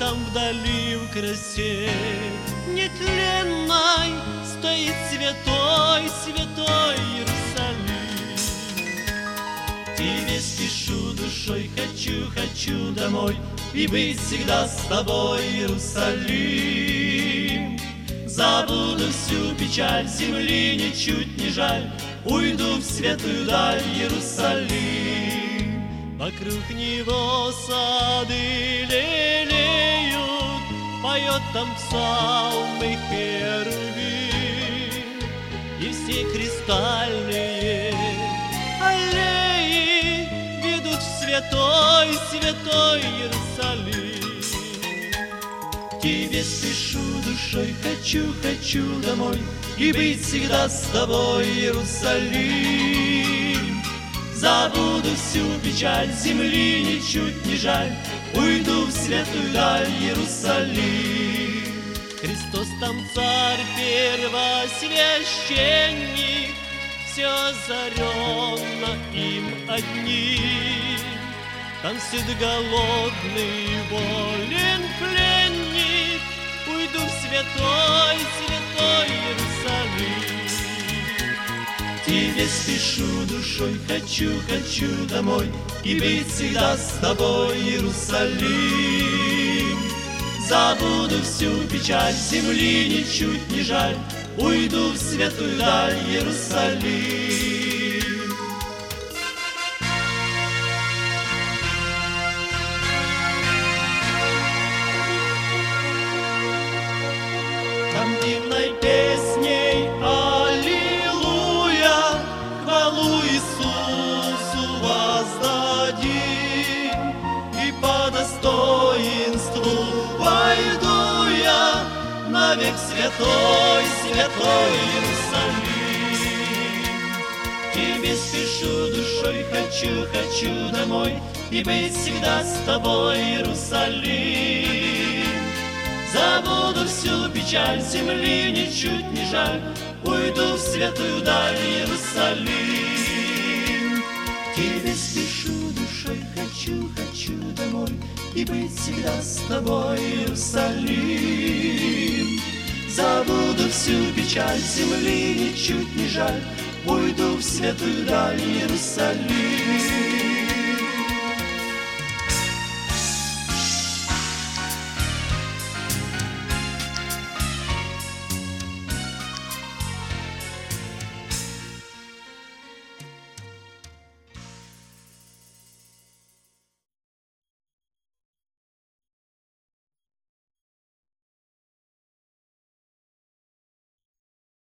там вдали в красе нетленной стоит святой, святой Иерусалим. Тебе спешу душой, хочу, хочу домой и быть всегда с тобой, Иерусалим. Забуду всю печаль земли, ничуть не жаль, уйду в светлую даль, Иерусалим. Вокруг него сады лелеют, поет там псалмы херувим, и все кристальные аллеи ведут в святой, святой Иерусалим. Тебе спешу душой, хочу, хочу домой и быть всегда с тобой, Иерусалим. Забуду всю печаль земли, ничуть не жаль, уйду в светлую даль, Иерусалим. Христос там царь, первосвященник, все озаренно им одним. Там сидит голодный, волен пленник, уйду в святой, святой Иерусалим. Тебе спешу душой, хочу, хочу домой и быть всегда с тобой, Иерусалим. Забуду всю печаль земли, ничуть не жаль, уйду в светлую даль, Иерусалим. Там дивной песней аллилуйя хвалу Иисусу воздадим, и по достоинству войду я навек святой, святой Иерусалим. Тебе спешу душой, хочу, хочу домой и быть всегда с тобой, Иерусалим. Забуду всю печаль земли, ничуть не жаль, уйду в светлую даль, Иерусалим. Тебе спешу душой, хочу, хочу домой и быть всегда с тобой, Иерусалим. Забуду всю печаль земли, ничуть не жаль, уйду в светлую даль, Иерусалим.